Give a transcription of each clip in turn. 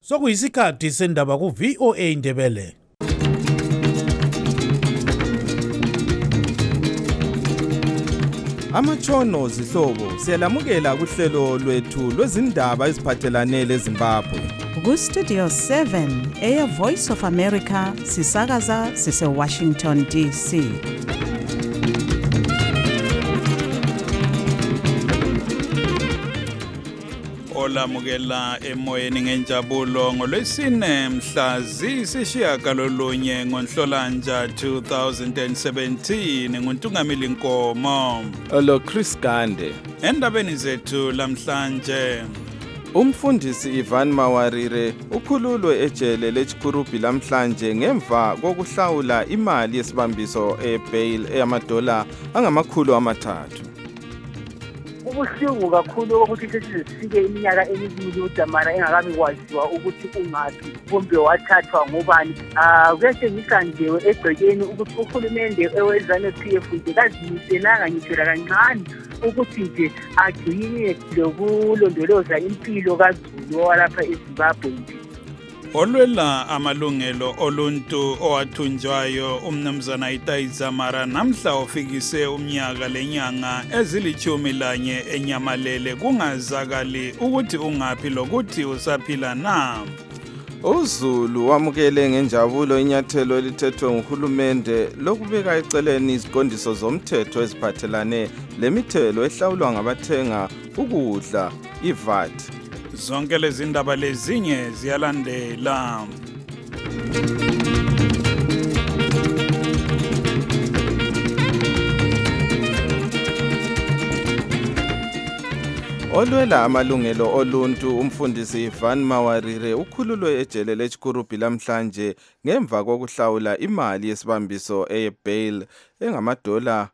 Sokuyisikhathi sendaba ku-VOA Indebele. Amatshono zihlobo siyalamukela kuhlelo lwethu lwezindaba eziphathelane leZimbabwe. Ku-Studio 7 eya Voice of America sisakaza sise-Washington DC. Olamukela emoyeni ngenjabulo ngolwesine mhla ziyisishiyagalolunye ngoNhlolanja 2017 nguNtungamili Nkomo. Lo Chris Gande. Endabeni zethu lamhlanje, Umfundisi Ivan Mawarire ukhululwe ejele leChikurubi lamhlanje ngemva kokuhlawula imali yesibambiso ebail eyamadola $300. Kubuhlungu kakhulu ukuthi sesifike iminyaka emibili uDamara engakabi kwaziwa ukuthi ungaphi kumbe wathathwa ngobani. Kuyatshengisa nje egcekeni ukuthi uhulumende eweZANU-PF nje kazimiselanga ngitsho kancane ukuthi nje agcine lokulondoloza impilo kaZulu walapha eZimbabwe nje. olwela amalungelo oluntu owathunjwayo umnumzana Itai Dzamara namhla ofikise umnyaka lenyanga ezili-11 enyamalele kungazakali ukuthi ungaphi lokuthi usaphila na. uZulu wamukele ngenjabulo inyathelo elithethwe nguhulumende lokubeka eceleni iziqondiso zomthetho eziphathelane lemithelo ehlawulwa ngabathenga ukudla iVAT. Zonke lezi ndaba lezinye ziyalandela. Olwela amalungelo oluntu umfundisi Ivan Mawarire ukhululwe ejele leChikurubi lamhlanje ngemva kokuhlawula imali yesibambiso ebail engamadola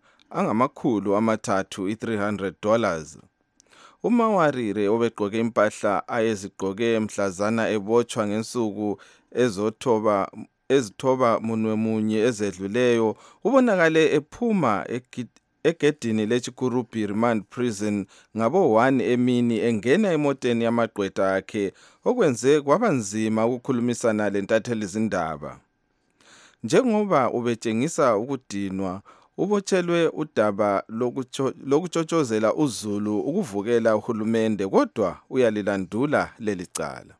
$300. uMawarire obegqoke impahla ayezigqoke mhlazana ebotshwa ngensuku ezithoba munwemunye ezedluleyo ubonakale ephuma egedini leChikurubi Remand Prison ngabo-1 emini engena emoteni yamagqwetha akhe okwenze kwabanzima ukukhulumisana lentatheli zindaba. Njengoba ubetshengisa ukudinwa, ubotshelwe udaba lokutshotshozela uZulu ukuvukela uhulumende kodwa uyalilandula leli cala.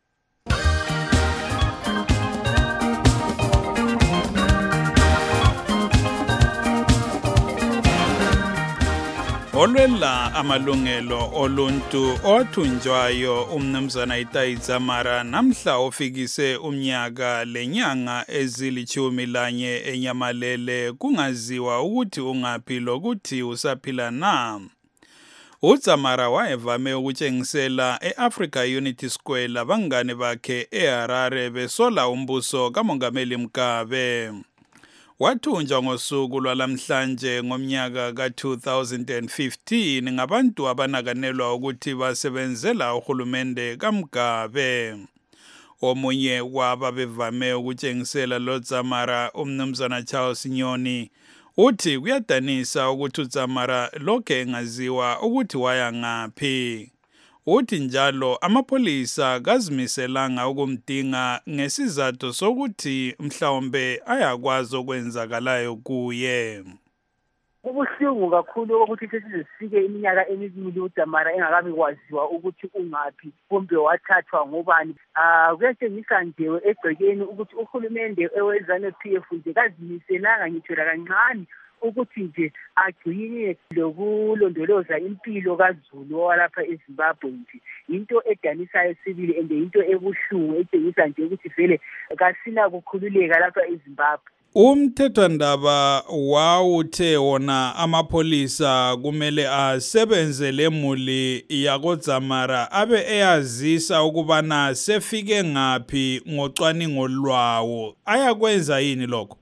olwela amalungelo oluntu owathunjwayo umnumzana Itai Dzamara namhla ofikise umnyaka lenyanga ezili-11 enyamalele kungaziwa ukuthi ungaphi lokuthi usaphila na. uDzamara wayevame ukutshengisela e-Africa Unity Square labangane bakhe eHarare besola umbuso kaMongameli Mugabe. Wathunjwa ngosuku lwalamhlanje ngomnyaka ka-2015 ngabantu abanakanelwa ukuthi basebenzela uhulumende kaMugabe. Omunye wababevame ukutshengisela loDzamara umnumzana Charles Nyoni uthi kuyadanisa ukuthi uDzamara lokhe engaziwa ukuthi waya ngaphi. Uthi njalo amapholisa kazimiselanga ukumdinga ngesizathu sokuthi mhlawumbe ayakwazi okwenzakalayo kuye. Kubuhlungu kakhulu ukuthi sesifike iminyaka emibili uDamara engakabi kwaziwa ukuthi ungaphi kumbe wathathwa ngobani. Kuyatshengisa nje egcekeni ukuthi uhulumende eweZANU-PF nje kazimiselanga ngitsho kancane ukuthi nje agcine lokulondoloza impilo kaZulu walapha eZimbabwe nje. Into edanisayo sibili ende into ebuhlungu etshengisa nje ukuthi vele kasina kukhululeka lapha eZimbabwe. Umthethwandaba wawuthe wona amapholisa kumele asebenze lemuli yakoDzamara abe eyazisa ukubana sefike ngaphi ngocwaningo lwawo. Ayakwenza yini lokho?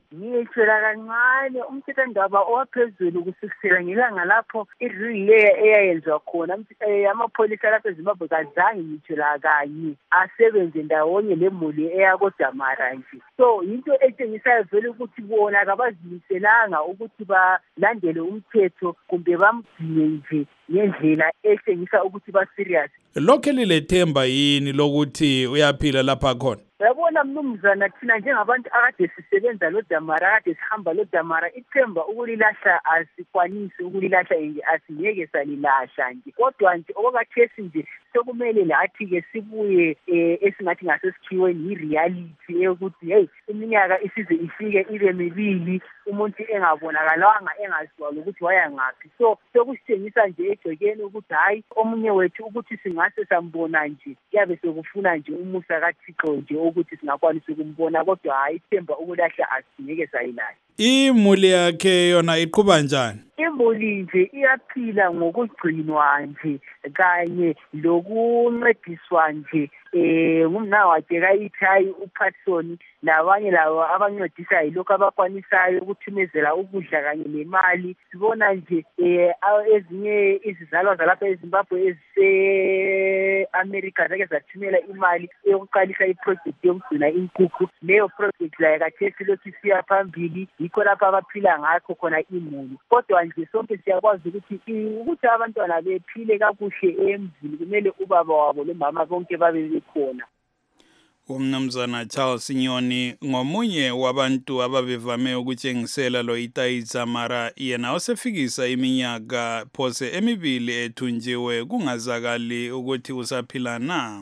ngitshela kancane umthethwandaba owaphezulu kusukela ngelanga lapho idluli leya eyayenzwa khona amapholisa lapha eZimbabwe kazange ngitshela kanye asebenze ndawonye lemuli eyakodamara nje. So into etshengisayo vele ukuthi bona kabazimiselanga ukuthi balandele umthetho kumbe bamdinge nje ngendlela etshengisa ukuthi ba-serious. Lokho lilethemba yini lokuthi uyaphila lapha khona? Yabona mnumzana, thina njengabantu akade sisebenza loDamara, akade sihamba loDamara, ithemba ukulilahla asikwanisi ukulilahla nje, asingeke salilahla nje. Kodwa nje okwakhathesi nje sokumele lathi-ke sibuye esingathi ngasesikhiweni yi-reality eyokuthi hey, iminyaka isize ifike ibe mibili umuntu engabonakalanga engaziwa ukuthi waya ngaphi. So sokusitshengisa nje egcekeni ukuthi hayi omunye wethu ukuthi singase sambona nje kuyabe sekufuna nje umusa kaThixo nje ukuthi singakwanisa ukumbona, kodwa hayi ithemba ukulahla asingeke sayilahla. Imuli yakhe yona iqhuba njani? Imuli nje iyaphila ngokugcinwa nje kanye lokuncediswa nje ngumnawakhe kayiThayi uPatson labanye labo abancedisa yilokho abakwanisayo ukuthumezela ukudla kanye nemali. Sibona nje ezinye izizalwa zalapha eZimbabwe ezise-America zake zathumela imali yokuqalisa iproject yokugcina inkukhu. Leyo project layo khathesi lokhu isiya phambili, yikho lapho abaphila ngakho khona imuli. Kodwa nje sonke siyakwazi ukuthi abantwana bephile kakuhle emzini kumele ubaba wabo lomama bonke babe bekhona. Umnumzana Charles Nyoni ngomunye wabantu ababevame ukutshengisela lo Itai Dzamara, yena osefikisa iminyaka phose emibili ethunjiwe kungazakali ukuthi usaphila na.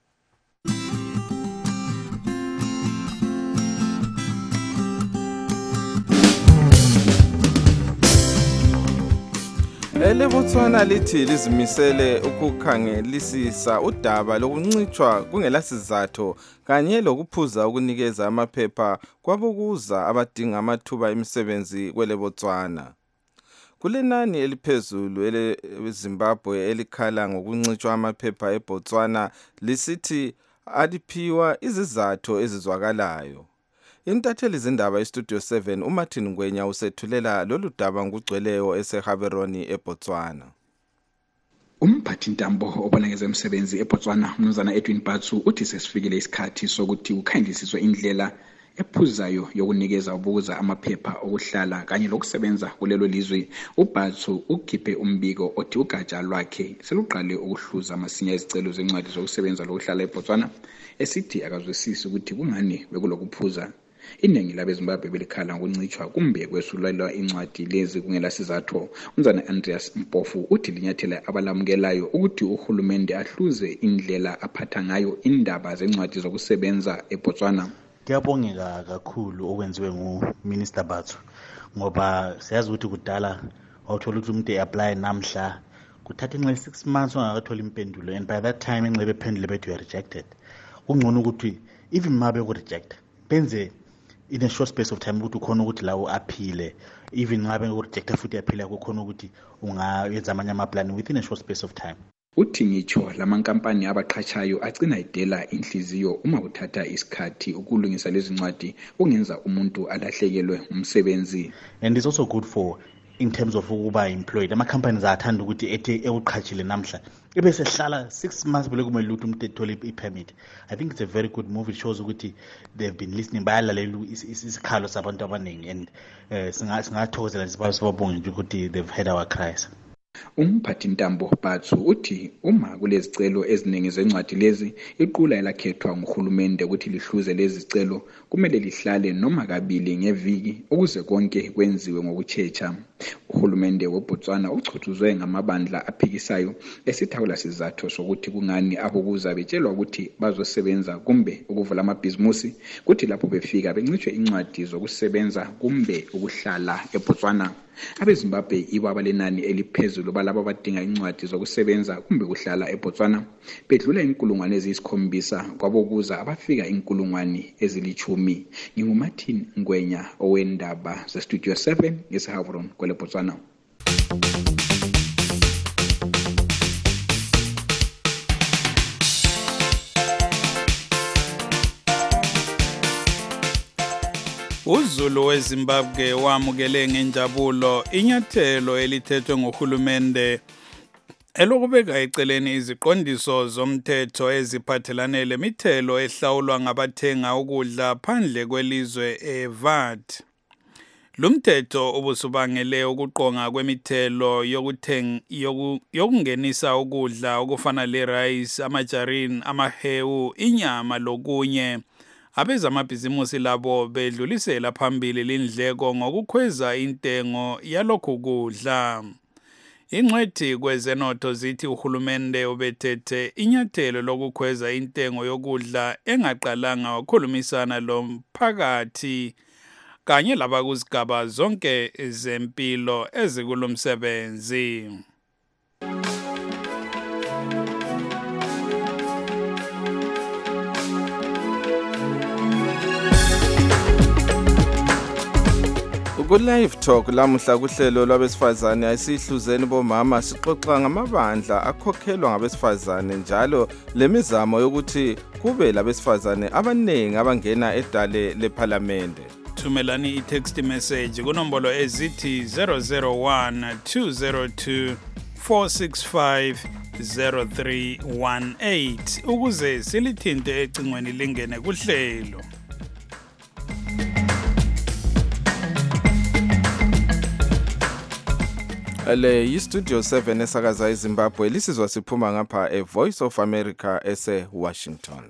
LeBotswana lithi lizimisele ukukhangelisisa udaba lokuncitshwa kungelasizathu kanye lokuphuza ukunikeza amaphepha kwabokuza abadinga amathuba emisebenzi kweleBotswana. Kulenani eliphezulu eleZimbabwe elikhala ngokuncitshwa amaphepha eBotswana lisithi aliphiwa izizathu ezizwakalayo. Intatheli zindaba iStudio 7 uMartin Ngwenya usethulela lolu daba ngugcweleyo eseHaberoni eBotswana. Umphathi ntambo obona ngezemsebenzi eBotswana Mnumzana Edwin Batsu uthi sesifikile isikhathi sokuthi ukhandisiswe indlela ephuzayo yokunikeza ubuza amaphepha okuhlala kanye lokusebenza kulelo lizwe. uBatsu ukhiphe umbiko othi ugatsha lwakhe seluqale ukuhluza amasinya izicelo zencwadi zokusebenza lokuhlala eBotswana, esithi akazwisisi ukuthi kungani bekulokuphuza. Iningi labeZimbabwe belikhala ngokuncitshwa kumbe kwesulelwa incwadi lezi kungelasizathu. Umnumzana Andreas Mpofu uthi linyathela abalamukelayo ukuthi uhulumende ahluze indlela aphatha ngayo indaba zencwadi zokusebenza eBotswana. Kuyabongeka kakhulu okwenziwe nguMinister Batsu, ngoba siyazi ukuthi kudala wawuthola ukuthi umuntu e-apply namhla kuthatha inxele 6 months ungakathola impendulo, and by that time inxele bephendule bethi you are rejected. Kungcono ukuthi even mabe ku-reject benze in a short space of time ukuthi ukhona ukuthi lawo aphile, even ngabe ku-rejecta futhi aphila kukhona ukuthi ungayenza amanye amaplani within a short space of time. Uthi ngitsho lamankampani abaqhatshayo agcina idela inhliziyo uma uthatha isikhathi ukulungisa lezi ncwadi ungenza umuntu alahlekelwe umsebenzi. And it's also good for in terms of ukuba employed. Ama-companies athanda ukuthi ethe ewuqhatshile namhla ebese hlala 6 months bele kumele ukuthi umuntu ethole i-permit. I think it's a very good move. It shows ukuthi they've been listening, bayalalela isikhalo sabantu abaningi, and singathokozela sibabonge nje ukuthi they've heard our cries. Umphathi ntambo Batsu uthi uma kulezicelo eziningi zencwadi lezi, iqula elakhethwa nguhulumende ukuthi lihluze lezi zicelo kumele lihlale noma kabili ngeviki ukuze konke kwenziwe ngokuchecha. Uhulumende weBotswana uchuthuzwe ngamabandla aphikisayo esithawula sizathu sokuthi kungani abokuza betshelwa ukuthi bazosebenza kumbe ukuvula amabhizimusi kuthi lapho befika bencitshwe incwadi zokusebenza kumbe ukuhlala eBotswana. AbeZimbabwe ibo abalenani eliphezulu balabo abadinga incwadi zokusebenza kumbe ukuhlala eBotswana, bedlula 7,000 kwabokuza abafika 10,000. NginguMartin Ngwenya owendaba zeStudio 7 eseHaberoni kweleBotswana. uZulu weZimbabwe wamukele ngenjabulo inyathelo elithethwe ngohulumende elokubeka eceleni iziqondiso zomthetho eziphathelane lemithelo ehlawulwa ngabathenga ukudla phandle kwelizwe VAT. Lumthetho ubusubangele ukuqonga kwemithelo yokungenisa ukudla okufana le-rice, amajarini, amahewu, inyama lokunye. Abezamabhizimusi labo bedlulisela phambili lindleko ngokukhweza intengo yalokhu kudla. Ingcwethi kwezenotho zithi uhulumende ubethethe inyathelo lokukhweza intengo yokudla engaqalanga wakhulumisana lomphakathi kanye labakuzigaba zonke zempilo ezikulomsebenzi. Ku-Live Talk lamuhla kuhlelo lwabesifazane ayisihluzeni bomama sixoxa ngamabandla akhokhelwa ngabesifazane njalo lemizamo yokuthi kube labesifazane abaningi abangena edale lephalamende. Thumelani i-text message kunombolo ezithi 001 202 465 0318 ukuze silithinte ecingweni lingene kuhlelo. Le yi-Studio 7 esakaza eZimbabwe lisizwa siphuma ngapha eVoice of America ese-Washington.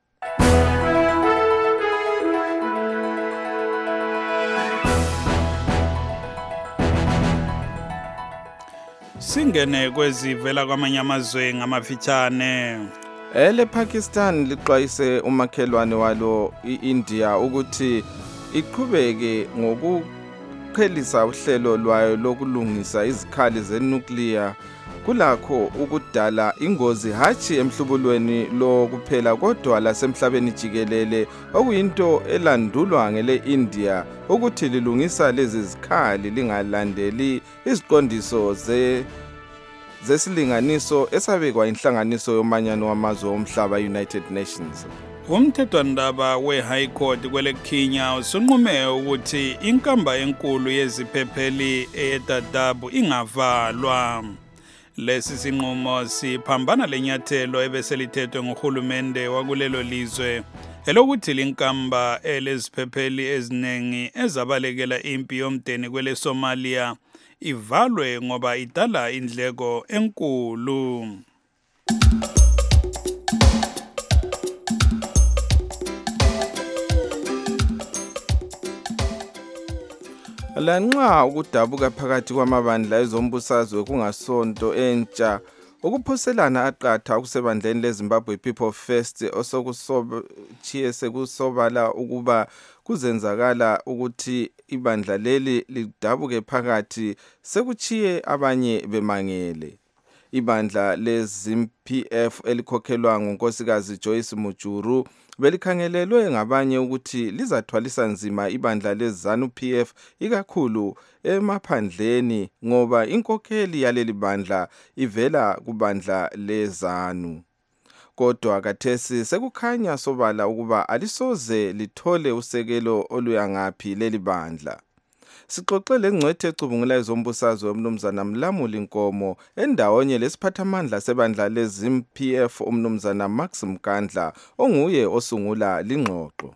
Singene kwezivela kwamanye amazwe ngamafitshane. Pakistan lixwayise umakhelwane walo i-India ukuthi iqhubeke qhelisa uhlelo lwayo lokulungisa izikhali zenuclear kulakho ukudala ingozi hathi emhlubulweni lokuphela kodwa lasemhlabeni jikelele okuyinto elandulwa ngele India ukuthi lilungisa lezi zikhali lingalandeli iziqondiso zesilinganiso esabekwa inhlanganiso yomanyano wamazwe omhlaba United Nations. Umthethwandaba we-High Court kwele Kenya usunqume ukuthi inkamba enkulu yeziphepheli eDadaab ingavalwa. Lesi sinqumo siphambana lenyathelo ebeselithethwe ngohulumende wakulelo lizwe elokuthi linkamba eleziphepheli eziningi ezabalekela impi yomdeni kwele Somalia ivalwe ngoba idala indleko enkulu. Lanxa ukudabuka phakathi kwamabandla ezombusazwe kungasonto entsha ukuphoselana aqatha okusebandleni leZimbabwe People First osokuchiye sekusobala ukuba kuzenzakala ukuthi ibandla leli lidabuke phakathi sekuchiye abanye bemangele. Ibandla leZimpf elikhokhelwa ngunkosikazi Joyce Mujuru belikhangelelwe ngabanye ukuthi lizathwalisa nzima ibandla leZanu PF ikakhulu emaphandleni ngoba inkokheli yaleli bandla ivela kubandla leZanu. Kodwa kathesi sekukhanya sobala ukuba alisoze lithole usekelo oluyangaphi leli bandla. Sixoxele ngcwethe ecubungula ezombusazwe umnumzana Mlamuli Nkomo endawonye lesiphathamandla sebandla leZimpf umnumzana Max Mkandla onguye osungula lingxoxo.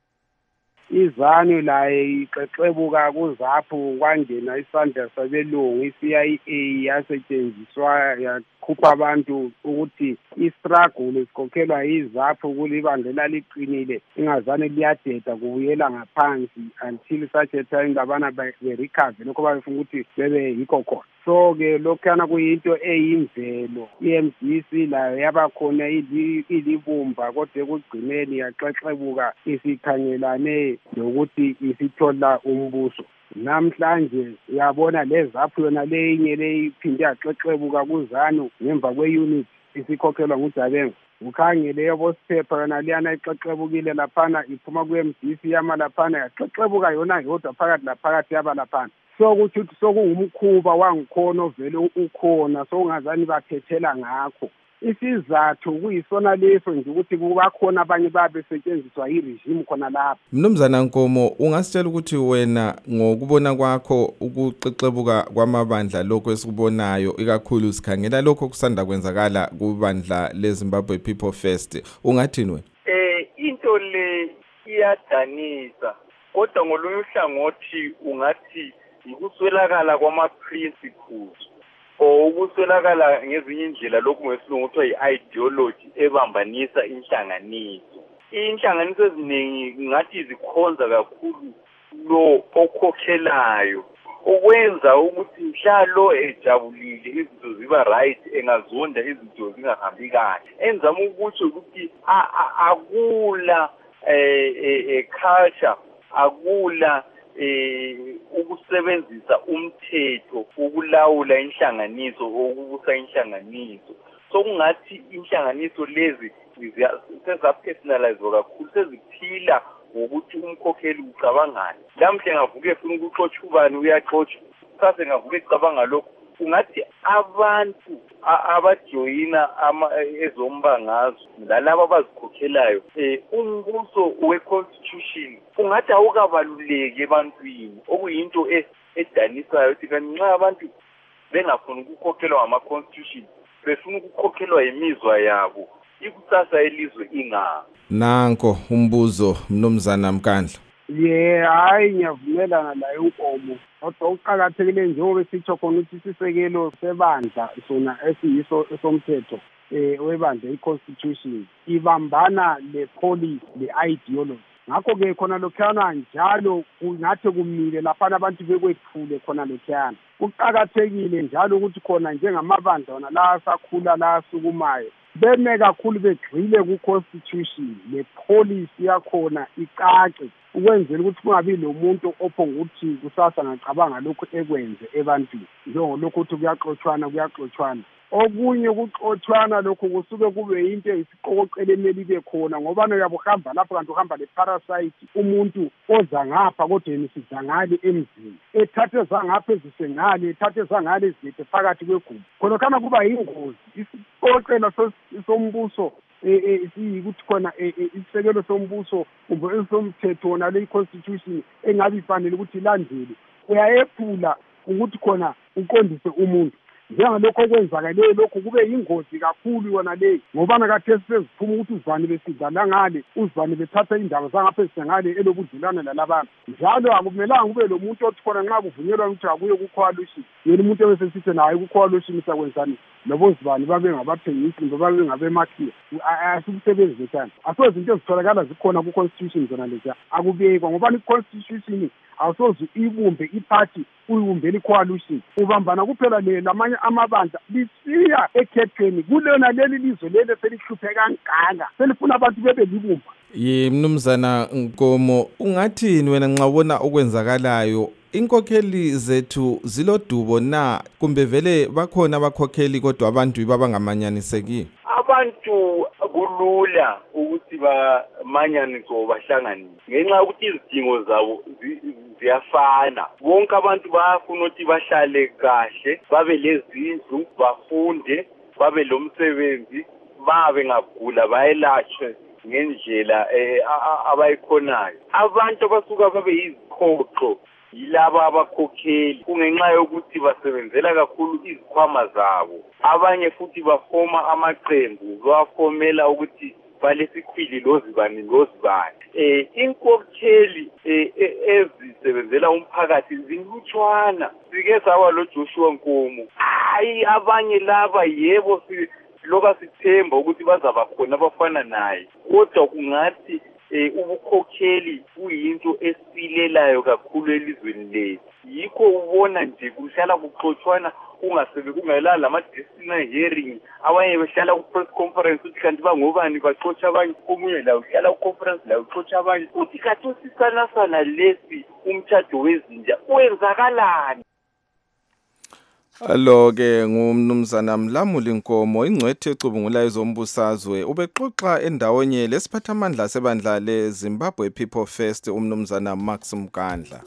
iZanu laye iqeqebuka kuzapho kwangena isandla sabelungu iCIA yasetshenziswa yakhupha abantu ukuthi istruggle isikhokhelwa yizapho kulibandlela liqinile ingazane liyadeda kubuyela ngaphansi until such a time labana be-recover lokho bafuna ukuthi bebe yikho khona. So-ke lokhuyana kuyinto eyimvelo i-MDC layo yabakhona ilibumba kodwa ekugcineni yaxexebuka isikhangelane nokuthi isithola umbuso. Namhlanje uyabona lezapho yona leyinye leyiphinde yaxexebuka kuZanu ngemva kweunit isikhokhelwa nguDabenga. Ukhangele yobosiphepha yona liyana ixexebukile laphana iphuma ku-MDC yama laphana yaxexebuka yona yodwa phakathi laphakathi yaba laphana. So kuthi sokungumkhuba wangikhona ovele ukhona so ungazani bathethela ngakho. isizathu kuyisona leso nje ukuthi kubakhona abanye babesetshenziswa iregime khona lapha. Mnumzana Nkomo, ungasitshela ukuthi wena ngokubona kwakho ukuxexebuka kwamabandla lokho esikubonayo ikakhulu sikhangela lokho kusanda kwenzakala kubandla leZimbabwe People First, ungathini wena? Into le iyadanisa kodwa ngolunye uhlangothi ungathi ikuswelakala kwama-principles or ukuswelakala ngezinye indlela lokhu ngesilungu kuthiwa yi-ideology ebambanisa inhlanganiso. Inhlanganiso eziningi ngathi zikhonza kakhulu lo okhokhelayo okwenza ukuthi mhlalo ejabulile izinto ziba right engazonda izinto zingahambi kahle. Enzama ukuthi ukuthi akula culture akula ukusebenzisa umthetho ukulawula inhlanganiso okubusa inhlanganiso. So kungathi inhlanganiso lezi sezapersonalize kakhulu seziphila ngokuthi umkhokheli ucabangani. Lamhle ngavuke efuna ukuxotsha ubani uyaxotsha. Sase ngavuke ecabanga lokho ungathi abantu abajoyina ezombangazwe lalabo abazikhokhelayo umbuso we-constitution ungathi awukabaluleki ebantwini okuyinto edanisayo ukuthi kanti nxa abantu bengafuni ukukhokhelwa ngama-constitution befuna ukukhokhelwa yimizwa yabo ikusasa elizwe ingaphi. Nanko umbuzo Mnumzana Mkandla. Hayi ngiyavumelana laye uNkomo. Kodwa uqakathekile njengoba sitsho khona ukuthi isisekelo sebandla sona esiyiso esomthetho webandla i-constitution ibambana le-policy le-ideology. Ngakho-ke khona lokhuyana njalo kungathi kumile lapha abantu bekwethule khona lokhuyana. Kuqakathekile njalo ukuthi khona njengamabandla wona la asakhula la asukumayo beme kakhulu begxile ku-constitution le-policy yakhona icace ukwenzela ukuthi kungabi lomuntu ophonguthi kusasa ngacabanga lokhu ekwenze ebantwini njengolokhu ukuthi kuyaxotshwana. Okunye ukuxotshwana lokhu kusuke kube yinto eyisiqokoqela emeli ibe khona ngoba uyabe uhamba lapho kanti uhamba le-parasite umuntu oza ngapha kodwa yena sidla ngale emzini ethathe zangapha ezisengale ethathe zangale ezilethe phakathi kwegumbi khona kuba yingozi. Isiqokoqela sombuso siyikuthi khona isisekelo sombuso kumbe esomthetho wona le-constitution engabe ifanele ukuthi ilandele uyayephula ukuthi khona uqondise umuntu. Njengalokho okwenzakaleyo lokhu kube yingozi kakhulu yona leyo ngoba nakathesi seziphuma ukuthi uzibani besidlala ngale uzibani bethatha indaba zangapha ezisengale elobudlelwane nalabantu. Njalo akumelanga kube lo muntu othi khona nxa kuvunyelwa ukuthi akuye ku-coalition yena umuntu ebesesithi naye ku-coalition sakwenzani lobo zibani babe ngabathengisi kumbe babe ngabemakhiya asikusebenzi lethana. Asoze into ezitholakala zikhona ku-constitution zona leziya akubekwa ngoba i-constitution awusoze uyibumbe iphathi uyibumbela i-coalition ubambana kuphela lamanye amabandla lisiya ekhethweni kulona leli lizwe leli selihluphe kangaka selifuna abantu bebe libumba. Mnumzana Nkomo, ungathini wena nxa ubona okwenzakalayo? Inkokheli zethu zilodubo na kumbe vele bakhona abakhokheli kodwa abantu babangamanyaniseki? Abantu kulula ukuthi bamanyaniswe bahlanganise ngenxa ukuthi izidingo zabo ziyafana. Bonke abantu bayafuna ukuthi bahlale kahle, babe lezindlu, bafunde, babe lomsebenzi, babe ngagula bayelashwe ngendlela abayikhonayo. Abantu abasuka babe yizikhoxo yilaba abakhokheli kungenxa yokuthi basebenzela kakhulu izikhwama zabo. Abanye futhi bafoma amaqembu bafomela ukuthi balesikhwili lozibani. Inkokheli ezisebenzela umphakathi zinlutshwana. Sike sawa lo Joshua Nkomo. Hayi abanye laba yebo loka sithemba ukuthi bazaba khona abafana naye. Kodwa kungathi ubukhokheli kuyinto esilelayo kakhulu elizweni lethu. Yikho ubona nje kuhlala kuxoxwana kungaselala lama-destiny hearing abanye behlala ku-press conference uthi kanti bangobani baxotsha abanye omunye la uhlala ku-conference la uxotsha abanye uthi kathi usisanasana lesi umtshado wezinja wenzakalani. Alo-ke ngumnumzana Mlamuli Nkomo ingcwethi ecubungula ezombusazwe ubexoxa endawonye lesiphathamandla sebandla leZimbabwe People First umnumzana Max Mkandla.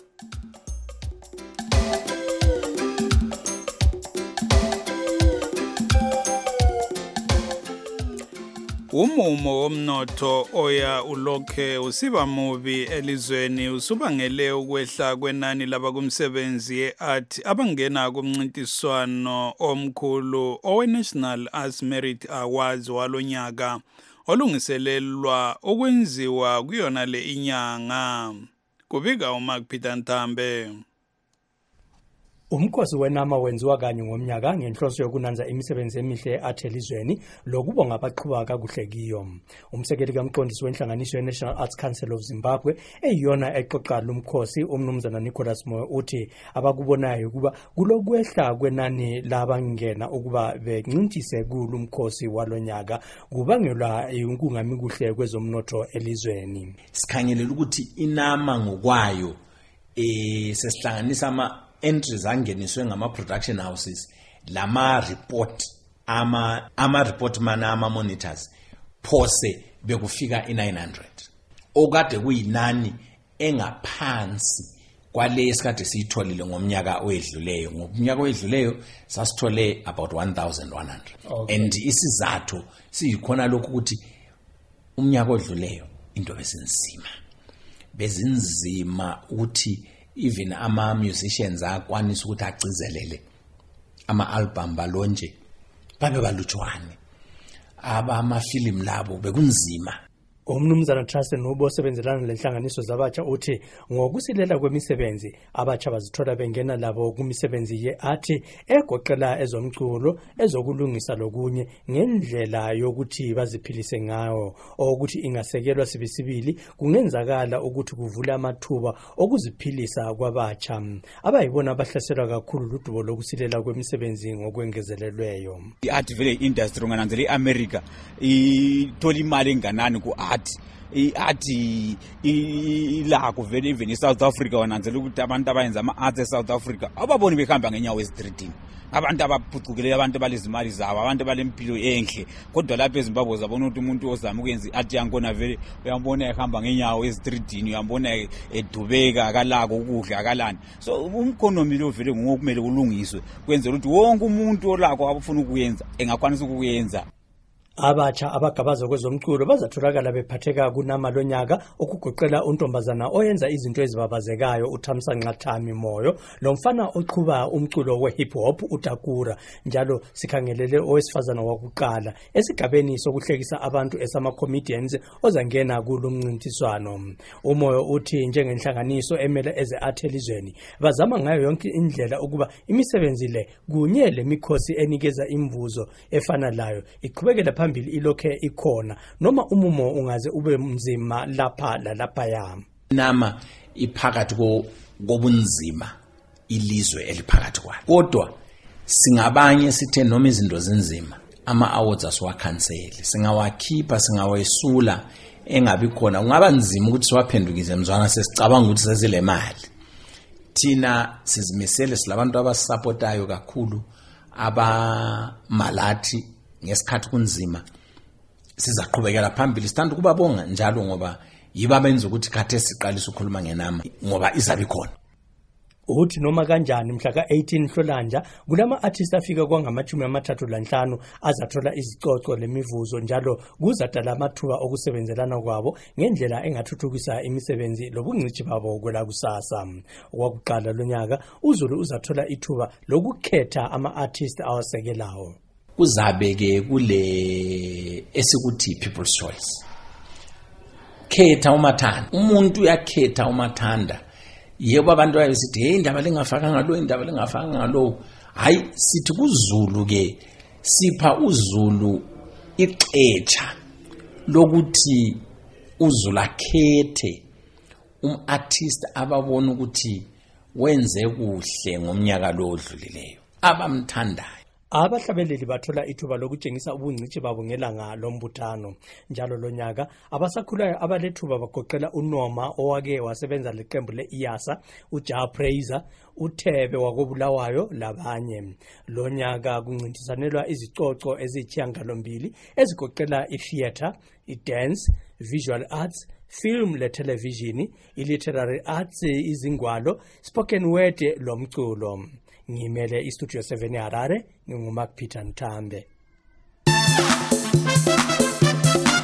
Umumo womnotho oya ulokhe usiba mubi elizweni usubangele ukwehla kwenani labakumsebenzi ye-art abangena kumncintiswano omkhulu owe-National Arts Merit Awards walonyaka olungiselelwa ukwenziwa kuyona le inyanga. Kubika uMark Peter Ntambe. Umkhosi wenama wenziwa kanye ngomnyaka ngenhloso yokunanza imisebenzi emihle e-art elizweni lokubonga abaqhubeka kakuhle kiyo. Umsekeli kaMqondisi wenhlanganiso ye-National Arts Council of Zimbabwe eyiyona eqoqa lumkhosi umnumzana Nicholas Moyo uthi abakubonayo ukuba kulokwehla kwenani labangena ukuba bencintise kulumkhosi walonyaka kubangelwa ukungami kuhle kwezomnotho elizweni. Sikhangelela ukuthi inama ngokwayo sesihlanganisa entries angeniswe ngama-production houses lama-report ama-report mana ama-monitors phose bekufika i-900 okade kuyinani engaphansi kwale esikade siyitholile ngomnyaka oyedluleyo. Ngomnyaka oyedluleyo sasithole about 1100 okay. And isizathu siyikhona lokhu ukuthi umnyaka odluleyo into bezinzima ukuthi even ama-musicians akwanisa ukuthi acizelele ama-album balonje babe balutshwane ama-film labo bekunzima. Umnumzana Trust Nubo osebenzelana lenhlanganiso zabatsha uthi ngokusilela kwemisebenzi abatsha bazithola bengena labo kumisebenzi ye-art egoqela ezomculo ezokulungisa lokunye ngendlela yokuthi baziphilise ngayo ukuthi ingasekelwa sibisibili kungenzakala ukuthi kuvula amathuba okuziphilisa kwabatsha abayibona abahlaselwa kakhulu ludubo lokusilela kwemisebenzi ngokwengezelelweyo. I-art vele industry ungananzela i-America ithola imali enganani ku-art i-art ilakho vele even eSouth Africa wananzela ukuthi abantu abayenza ama-arts eSouth Africa ababoni behamba ngenyawo ezitreetini abantu abaphucukile abantu abalezimali zabo abantu abalempilo enhle kodwa lapha eZimbabwe zabona ukuthi umuntu ozama ukwenza i-art yankona vele uyambona ehamba ngenyawo ezitreetini uyambona edubeka akalako ukudla akalani. So umkhonomi lo vele ngokumele kulungiswe kwenzela ukuthi wonke umuntu olakho abafuna ukuyenza engakwanisa ukuyenza. Abatsha abagabaza kwezomculo bazatholakala bephatheka kunama lonyaka okugoqela untombazana oyenza izinto ezibabazekayo uThamsanqa Thami Moyo lo mfana oqhuba umculo we-hip hop uTakura njalo sikhangelele owesifazana wakuqala esigabeni sokuhlekisa abantu esama-comedians ozangena kulomncintiswano. Umoyo uthi njengenhlanganiso emele eze-art elizweni bazama ngayo yonke indlela ukuba imisebenzi le kunye lemikhosi enikeza imvuzo efana layo iqhubekele phambili ilokhe ikhona noma umumo ungaze ube mzima lapha lalaphaya. Nama iphakathi kobunzima ilizwe eliphakathi kwalo kodwa singabanye sithe noma izinto zinzima ama-awards asiwakhanseli singawakhipha singawesula engabi khona kungaba nzima ukuthi siwaphendukise mzwana sesicabanga ukuthi sesile mali. Thina sizimisele silabantu abasupportayo kakhulu abamalathi ngesikhathi kunzima sizaqhubekela phambili sithanda ukubabonga njalo ngoba yiba benza ukuthi khathe siqalisa ukukhuluma ngenama ngoba izabe khona. Uthi noma kanjani mhla ka-18 Nhlolanja kulama-artist afika kwangama-35 azathola izicoco lemivuzo njalo kuzadala amathuba okusebenzelana kwabo ngendlela engathuthukisa imisebenzi lobungcitshi babo kwelakusasa. Okwakuqala lonyaka uZulu uzathola ithuba lokukhetha ama-artist awasekelayo. Kuzabe-ke kule esikuthi people's choice. Khetha umathanda. Umuntu uyakhetha umathanda. Yebo abantu bayisithi hey indaba lengafakanga lo indaba lengafakanga lo. Hayi sithi kuZulu ke sipha uZulu ixetsha lokuthi uZulu akhethe artist ababona ukuthi wenze kuhle ngomnyaka lo odlulileyo abamthandayo. Abahlabeleli bathola ithuba lokutshengisa ubungcitshi babo ngelanga lombuthano njalo lonyaka abasakhulayo abalethuba bagoqela uNoma owake wasebenza leqembu le-IASA uJah Praiser uThebe wakobulawayo labanye. Lonyaka kuncintisanelwa izicoco eziyithiyangalombili ezigoqela i-theater, i-dance, visual arts, film le television, i-literary arts, izingwalo, spoken word lomculo. Ngimele iStudio 7 eHarare, nginguMark Peter Ntambe.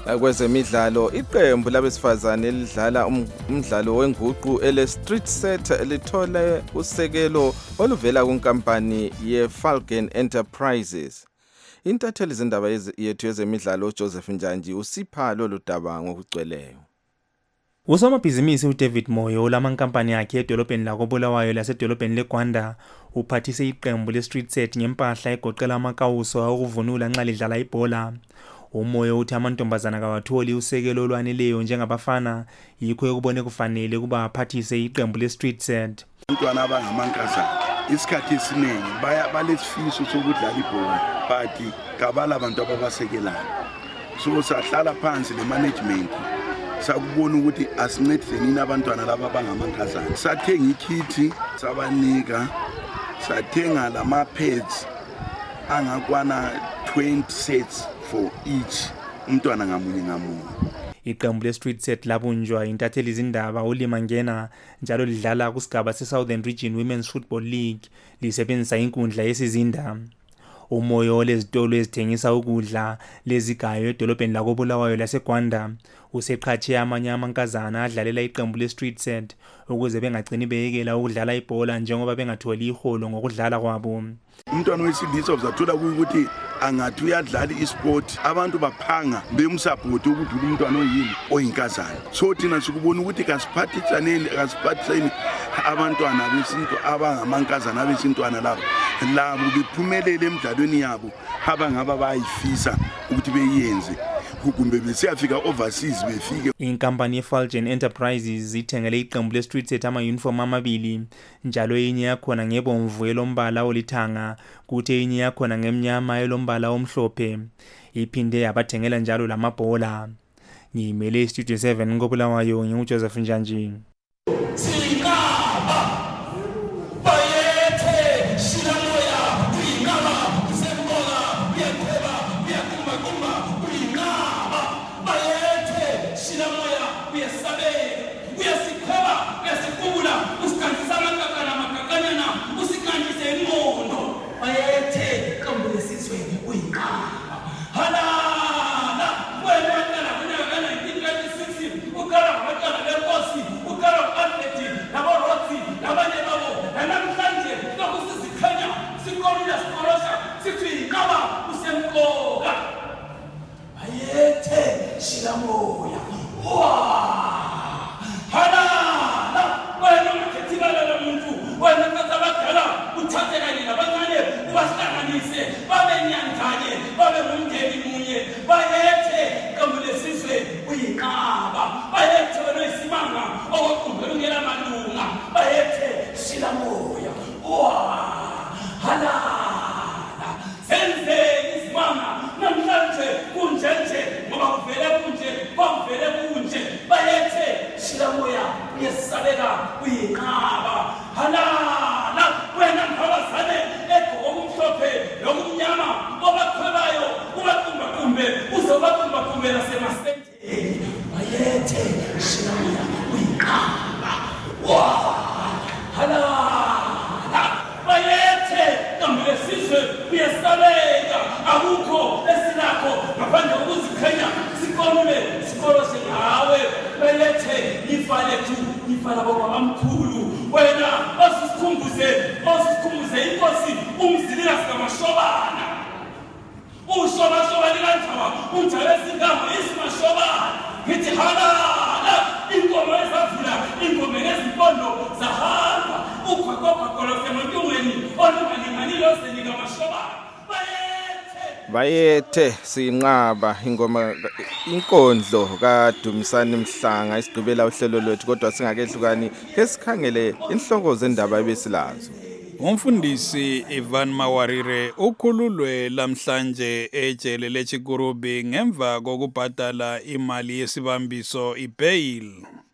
Kwezemidlalo iqembu labesifazane elidlala umdlalo wenguqu ele Street Set lithole usekelo oluvela kunkampani ye-Falcon Enterprises. Intatheli zindaba yethu yezemidlalo Joseph Njanji usipha lolu daba ngokugcweleyo. Usomabhizinisi uDavid Moyo olamankampani yakhe edolobheni lakoBulawayo lasedolobheni leGwanda uphathise iqembu leStreet Set ngempahla egoqela amakawuso okuvunula nxa lidlala ibhola. Umoyo uthi amantombazana kawatholi usekelo olwaneleyo njengabafana yikho ekubone kufanele kuba aphathise iqembu leStreet Set. Abantwana abangamankazana isikhathi esiningi balesifiso sokudlala ibhola but kabala abantu ababasekelayo. So sahlala phansi le management sakubona ukuthi asincediseni abantwana laba abangamankazana. Sathenga ikhithi sabanika, sathenga lama pads angakwana 20 sets for each umntwana ngamunye ngamunye. Iqembu leStreet Set labunjwa intatheli zindaba uLima Ngena njalo lidlala kusigaba seSouthern Region Women's Football League lisebenzisa inkundla yesizinda. Umoyo lezitolo ezithengisa ukudla lezigayo edolobheni lakoBulawayo laseGwanda useqhatshe amanye amankazana adlalela iqembu leStreet Set ukuze bengagcini beyekela ukudlala ibhola njengoba bengatholi iholo ngokudlala kwabo. Umntwana wesilisa uzathola ukuthi angathi uyadlala isport abantu baphanga bemsupport ukuthi umntwana oyini oyinkazana. So thina sikubona ukuthi kasiphathisane abantwana besinto abangamankazana abesintwana labo bephumelele emidlalweni yabo abangaba bayifisa ukuthi beyenze kumbe besiyafika overseas befike. Inkampani yeFalcon Enterprises ithengele iqembu leStreet Set ama-uniform amabili njalo enye yakhona ngebomvu elombala olithanga kuthi enye yakhona ngemnyama elombala omhlophe. Iphinde yabathengela njalo lamabhola. Ngimele iStudio 7 ngoBulawayo nginguJoseph Njanji. Bayethe sinqaba ingoma inkondlo kaDumisani Mhlanga isigqibela uhlelo lwethu kodwa singakehlukani ke sikhangele inhloko zendaba ebesilazo. Umfundisi Ivan Mawarire ukhululwe lamhlanje ejele leChikurubi ngemva kokubhadala imali yesibambiso ibail.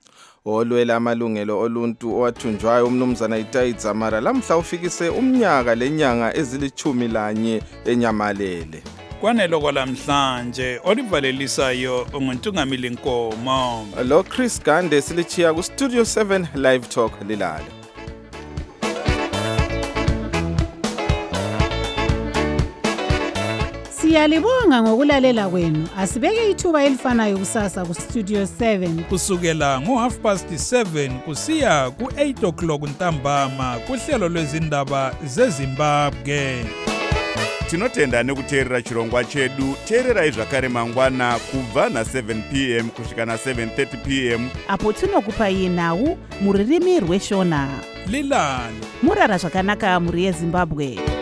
Olwela amalungelo oluntu owathunjwayo umnumzana Itayi Dzamara lamhla ufikise umnyaka lenyanga ezili-11 enyamalele. Kwanelo kwalamhlanje olivalelisayo unguntungamili Nkomo. Lo Chris Gande silichiya ku Studio 7 Live Talk lilale. Siyalibonga ngokulalela kwenu. Asibeke ithuba elifanayo kusasa ku Studio 7 kusukela ngo7:30 kusiya ku8 o'clock ntambama kuhlelo lwezindaba zeZimbabwe. Tinotenda nekuteerera chirongwa chedu. Teererai zvakare mangwana kubva na7 p.m. kusvika na7:30 p.m. apo tinokupai nhau muririmi rweshona. Lilani murara zvakanaka muri yeZimbabwe.